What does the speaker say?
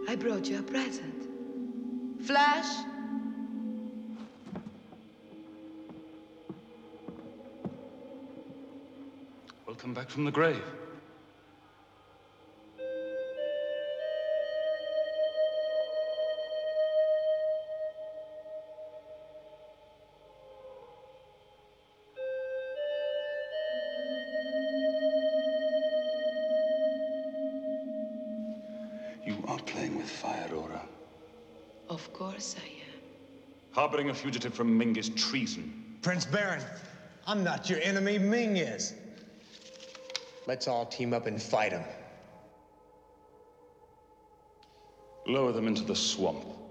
I brought you a present. Flash? Welcome back from the grave. You are playing with fire, Aura. Of course I am. Harboring a fugitive from Ming is treason. Prince Baron, I'm not your enemy, Ming is. Let's all team up and fight him. Lower them into the swamp.